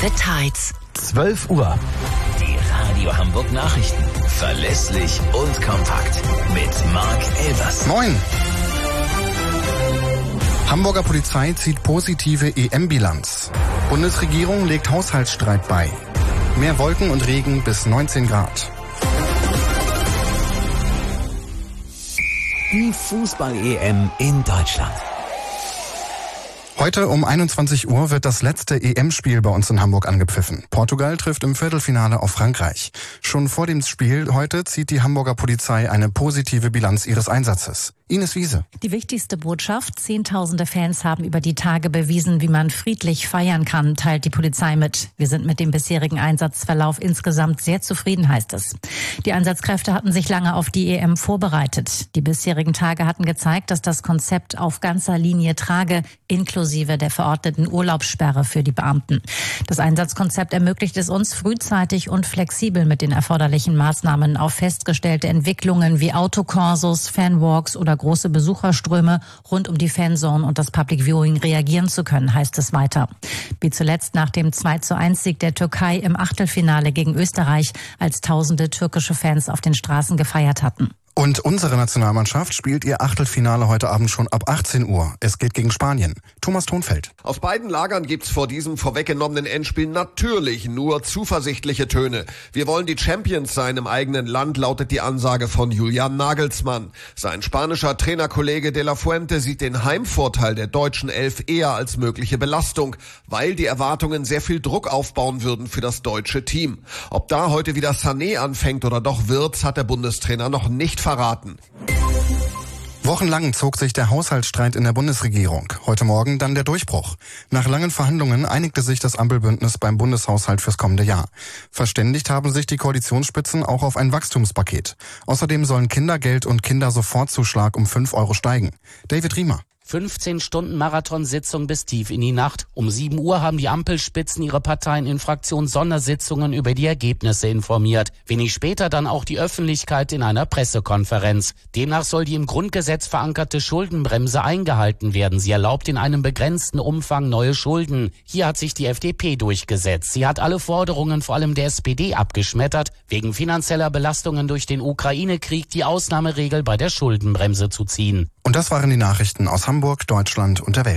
Details. 12 Uhr. Die Radio Hamburg Nachrichten. Verlässlich und kompakt. Mit Marc Elvers. Moin. Hamburger Polizei zieht positive EM-Bilanz. Bundesregierung legt Haushaltsstreit bei. Mehr Wolken und Regen bis 19 Grad. Die Fußball-EM in Deutschland. Heute um 21 Uhr wird das letzte EM-Spiel bei uns in Hamburg angepfiffen. Portugal trifft im Viertelfinale auf Frankreich. Schon vor dem Spiel heute zieht die Hamburger Polizei eine positive Bilanz ihres Einsatzes. Ines Wiese. Die wichtigste Botschaft: Zehntausende Fans haben über die Tage bewiesen, wie man friedlich feiern kann, teilt die Polizei mit. Wir sind mit dem bisherigen Einsatzverlauf insgesamt sehr zufrieden, heißt es. Die Einsatzkräfte hatten sich lange auf die EM vorbereitet. Die bisherigen Tage hatten gezeigt, dass das Konzept auf ganzer Linie trage, inklusive der verordneten Urlaubssperre für die Beamten. Das Einsatzkonzept ermöglicht es uns, frühzeitig und flexibel mit den erforderlichen Maßnahmen auf festgestellte Entwicklungen wie Autokorsos, Fanwalks oder große Besucherströme rund um die Fanzone und das Public Viewing reagieren zu können, heißt es weiter. Wie zuletzt nach dem 2:1-Sieg der Türkei im Achtelfinale gegen Österreich, als tausende türkische Fans auf den Straßen gefeiert hatten. Und unsere Nationalmannschaft spielt ihr Achtelfinale heute Abend schon ab 18 Uhr. Es geht gegen Spanien. Thomas Thonfeld. Aus beiden Lagern gibt's vor diesem vorweggenommenen Endspiel natürlich nur zuversichtliche Töne. Wir wollen die Champions sein im eigenen Land, lautet die Ansage von Julian Nagelsmann. Sein spanischer Trainerkollege De La Fuente sieht den Heimvorteil der deutschen Elf eher als mögliche Belastung, weil die Erwartungen sehr viel Druck aufbauen würden für das deutsche Team. Ob da heute wieder Sané anfängt oder doch Wirtz, hat der Bundestrainer noch nicht verraten. Wochenlang zog sich der Haushaltsstreit in der Bundesregierung. Heute Morgen dann der Durchbruch. Nach langen Verhandlungen einigte sich das Ampelbündnis beim Bundeshaushalt fürs kommende Jahr. Verständigt haben sich die Koalitionsspitzen auch auf ein Wachstumspaket. Außerdem sollen Kindergeld und Kindersofortzuschlag um 5 Euro steigen. David Riemer. 15 Stunden Marathonsitzung bis tief in die Nacht. Um 7 Uhr haben die Ampelspitzen ihre Parteien in Fraktionssondersitzungen über die Ergebnisse informiert. Wenig später dann auch die Öffentlichkeit in einer Pressekonferenz. Demnach soll die im Grundgesetz verankerte Schuldenbremse eingehalten werden. Sie erlaubt in einem begrenzten Umfang neue Schulden. Hier hat sich die FDP durchgesetzt. Sie hat alle Forderungen vor allem der SPD abgeschmettert, wegen finanzieller Belastungen durch den Ukraine-Krieg die Ausnahmeregel bei der Schuldenbremse zu ziehen. Und das waren die Nachrichten aus Hamburg, Deutschland und der Welt.